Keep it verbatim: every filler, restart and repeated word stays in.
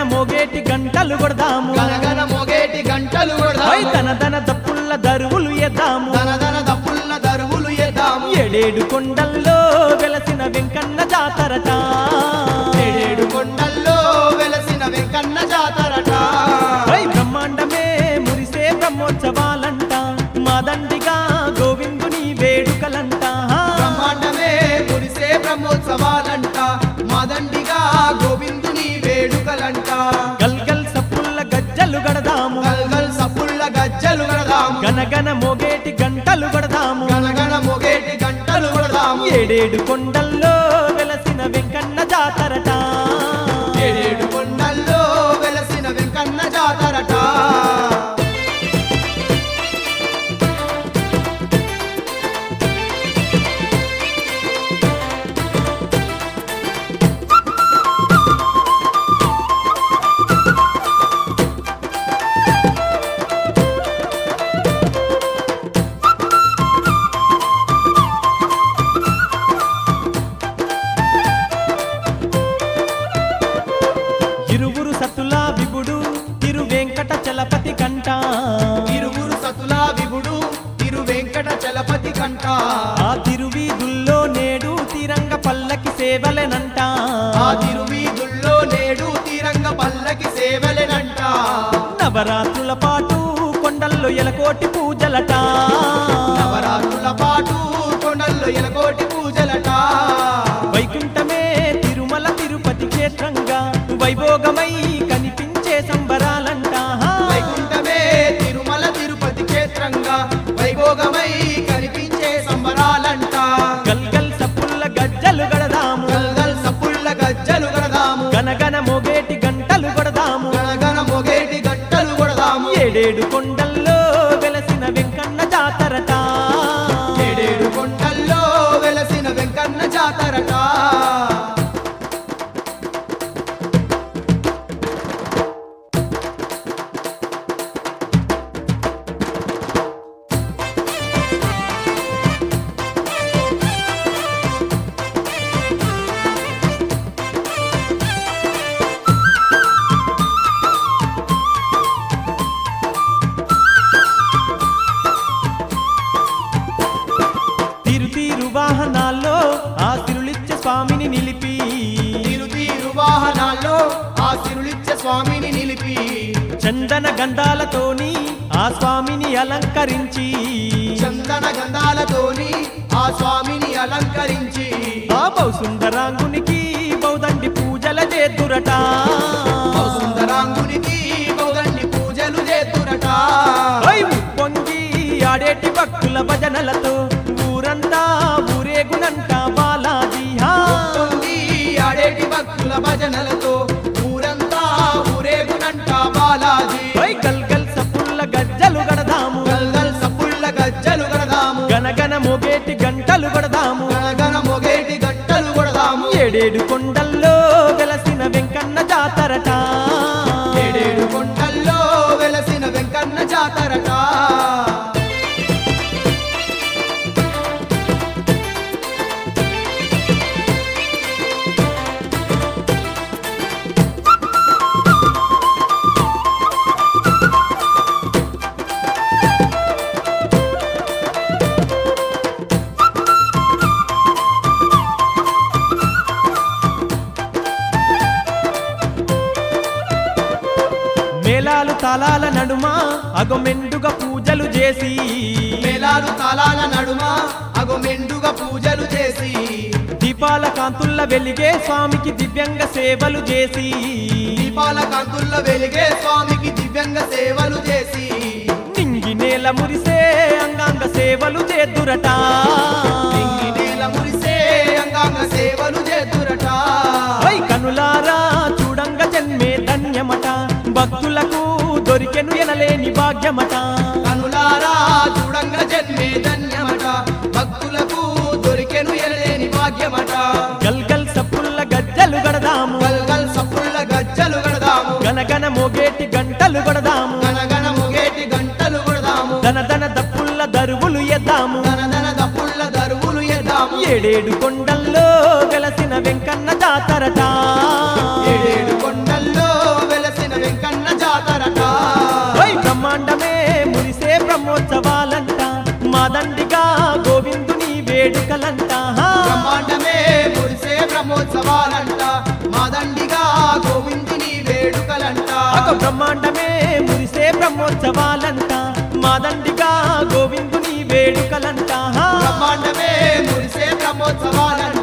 మోగేటి గంటలు కొడదాము గనగన మోగేటి గంటలు కొడదాము దన దన దప్పుల్ల దరువులు ఎద్దాము దన దన దప్పుల్ల దరువులు ఎద్దాము ఏడేడు కొండల్లో వెలసిన వెంకన్న జాతరట ఏడేడు కొండల్లో వెలసిన వెంకన్న జాతరట బ్రహ్మాండమే మురిసే బ్రహ్మోత్సవాలంట మాదండిగా గోవిందుని వేడుకలంట బ్రహ్మాండమే మురిసే బ్రహ్మోత్సవాలంట మాదండిగా గోవిందుని వేడుకలంట గల్గల్ సప్పుల్ల గజ్జలు గడదాము గల్గల్ సప్పుల్ల గజ్జలు గడదాము గనగన మోగేటి గంటలు కొడదాము గనగన మోగేటి గంటలు కొడదాము ఏడేడు కొండల్లో వెలసిన వెంకన్న జాతరట ఏడేడు కొండల్లో వెలసిన వెంకన్న జాతరట ఇరువురు సతులా విభుడు తిరు వెంకట చలపతి కంట ఇరువురు సతులా విభుడు తిరు వెంకట చలపతి కంట ఆ తిరువీధుల్లో నేడు తిరంగ పల్లకి సేవలెనంట ఆ తిరువీధుల్లో నేడు తిరంగ పల్లకి సేవలెనంట నవరాత్రుల పాటు కొండల్లో ఎలకోటి పూజలట నవరాత్రుల పాటు కొండల్లో ఎలకోటి పూజలట వైకుంఠమే తిరుమల తిరుపతి క్షేత్రంగా వైభోగమై కనిపించే సంబరాలంట వైకుంఠమే తిరుమల తిరుపతి క్షేత్రంగా వైభోగమై కనిపించే సంబరాలంట గల్గల్ సప్పుల్ల గజ్జలు గడదాము గల్గల్ సప్పుల్ల గజ్జలు గడదాము గనగన మోగేటి గంటలు కొడదాము గనగన మోగేటి గంటలు కొడదాము ఏడేడు కొండల్లో వెలసిన వెంకన్న జాతరట ఏడేడు కొండల్లో వెలసిన వెంకన్న జాతరట తీరు తీరు వాహనాల్లో ఆ తిరులిచ్చ స్వామిని నిలిపి తీరు తీరు వాహనాల్లో ఆ సిరులిచ్చ స్వామిని నిలిపి చందన గంధాలతోని ఆ స్వామిని అలంకరించి చందన గంధాలతోని ఆ స్వామిని అలంకరించి ఆ బౌసుందరాంగునికి బౌదండి పూజల చేతురట సుందరాంగునికి బౌదండి పూజలు చేతురట పొంగి ఆడేటి భక్తుల భజనలతో ఊరంతా ఊరేగునంట బాలాజీ హా. పొంగి ఆడేటి భక్తుల భజనలతో ఊరంతా ఊరేగునంట బాలాజీ ఓయ్ గల్గల్ సప్పుల్ల గజ్జలు గడదాము గల్గల్ సప్పుల్ల గజ్జలు గడదాము గనగన మోగేటి గంటలు కొడదాము గనగన మోగేటి గంటలు కొడదాము ఏడేడు కొండల్లో వెలసిన వెంకన్న జాతరట ఏడేడు కొండల్లో వెలసిన వెంకన్న జాతరట మేళాలు తాళాల నడుమ అగొమెండుగా పూజలు చేసి మేళాలు తాళాల నడుమ అగో మెండుగా పూజలు చేసి దీపాల కాంతుల్ల వెలిగే స్వామికి దివ్యంగ సేవలు చేసి దీపాల కాంతుల్లో వెలిగే స్వామికి దివ్యంగ సేవలు చేసి నింగి నేల మురిసే అంగాంగ సేవలు చేతురట నింగి నేల మురిసే అంగాంగ సేవలు చేతురట ఓయ్ కనులారా చూడంగ జన్మే ధన్యమట భక్తులకు దొరికెను ఎనలేని భాగ్యమట కనులారా చూడంగ జన్మే ధన్యమట భక్తులకు దొరికెను ఎనలేని భాగ్యమట గల్గల్ సప్పుల్ల గజ్జలు గడదాము గల్గల్ సప్పుల్ల గజ్జలు గడదాము గనగన మోగేటి గంటలు కొడదాము గనగన మోగేటి గంటలు కొడదాము దన దన దప్పుల్ల దరువులు ఎద్దాము దన దన దప్పుల్ల దరువులు ఎద్దాము ఏడేడు కొండల్లో వెలసిన వెంకన్న జాతరట ఏడేడు కొండల్లో వెల బ్రహ్మోత్సవాలంట మాదండిగా గోవిందుని వేడుకలంట ఒక బ్రహ్మాండమే మురిసే బ్రహ్మోత్సవాలంట మాదండిగా గోవిందుని వేడుకలంట బ్రహ్మాండమే మురిసే బ్రహ్మోత్సవాలంట